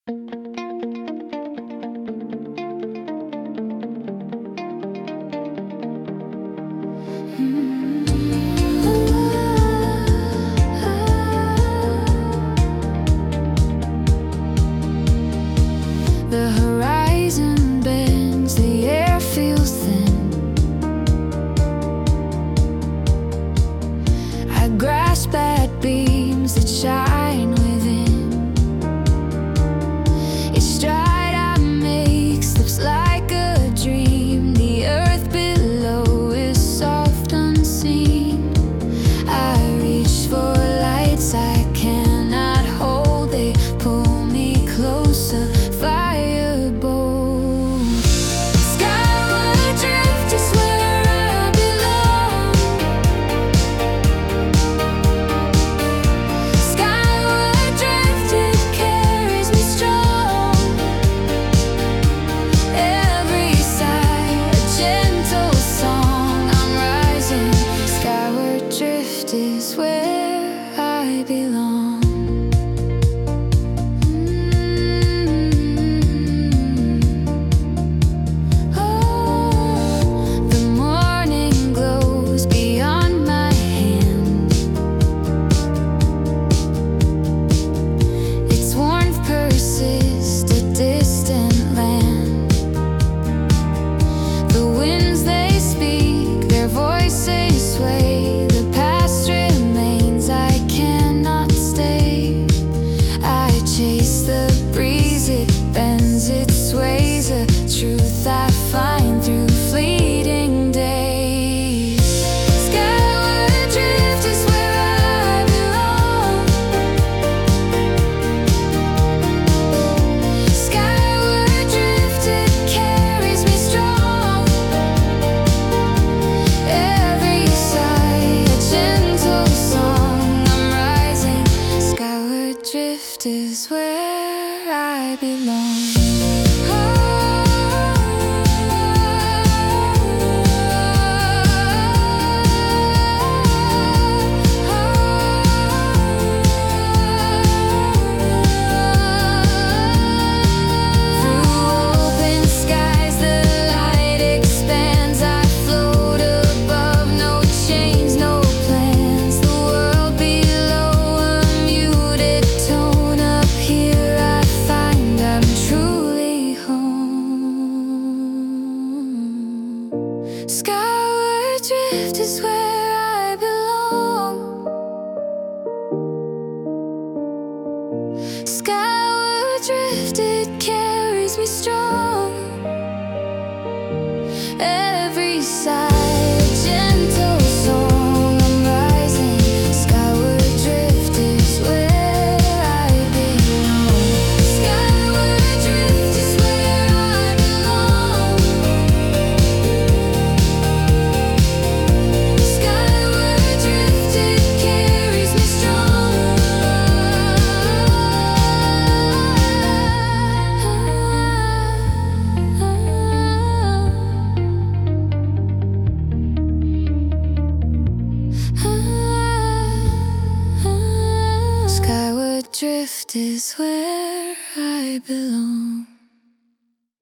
The horizon bends, the air feels thin. I grasp at beams that shine within. Each stride I make slips like a dream. The earth below is soft, unseen. I reach for lights I cannot hold. They pull me closer. Is where I belong. Oh, the morning glows beyond my hand. Its warmth persists a distant land. The winds they speak, their voices sway. Chase the breeze, it bends, it sways. A truth I find through fleeting days. Skyward drift is where I belong. Skyward drift, it carries me strong. Every sigh, a gentle song. I'm rising. Skyward drift is where I belong. Skyward drift is where I belong. Skyward drift, it carries me strong. Every sigh, a gentle song. I'm rising. Skyward drift is where I belong. Skyward drift is where I belong. Skyward drift is where I belong.